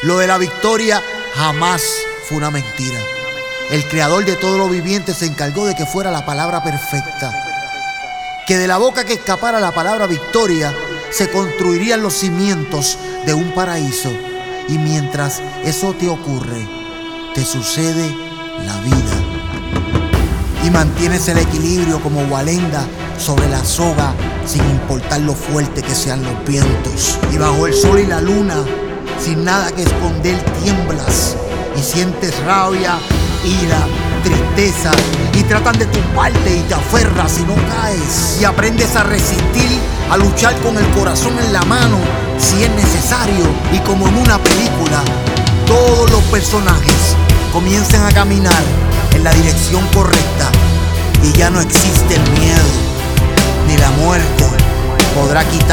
Lo de la victoria jamás fue una mentira. El creador de todo lo viviente se encargó de que fuera la palabra perfecta, que de la boca que escapara la palabra victoria se construirían los cimientos de un paraíso. Y mientras eso te ocurre, te sucede la vida y mantienes el equilibrio como Walenda sobre la soga, sin importar lo fuerte que sean los vientos. Y bajo el sol y la luna, sin nada que esconder, tiemblas y sientes rabia, ira, tristeza, y tratan de tumbarte y te aferras y no caes. Y aprendes a resistir, a luchar con el corazón en la mano si es necesario. Y como en una película, todos los personajes comienzan a caminar en la dirección correcta y ya no existe el miedo, ni la muerte podrá quitar